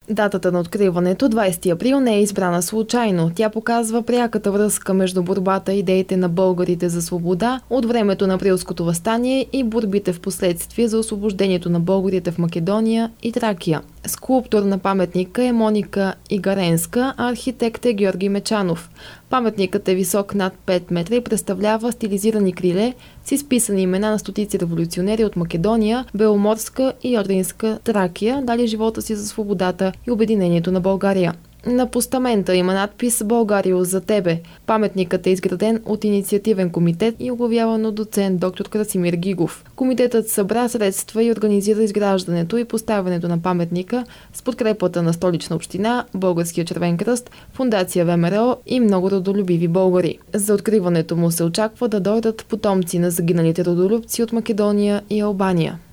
Датата на откриването, 20 април, не е избрана случайно. Тя показва пряката връзка между борбата и идеите на българите за свобода от времето на Априлското въстание и борбите в последствие за освобождението на българите в Македония и Тракия. Скулптор на паметника е Моника Игаренска, а архитект е Георги Мечанов. Паметникът е висок над 5 метра и представлява стилизирани криле с изписани имена на стотици революционери от Македония, Беломорска и Одринска Тракия, дали живота си за свободата и обединението на България. На постамента има надпис «Българио за тебе». Паметникът е изграден от инициативен комитет и оглавяван от доцент доктор Красимир Гигов. Комитетът събра средства и организира изграждането и поставянето на паметника с подкрепата на Столична община, Българския червен кръст, Фондация ВМРО и много родолюбиви българи. За откриването му се очаква да дойдат потомци на загиналите родолюбци от Македония и Албания.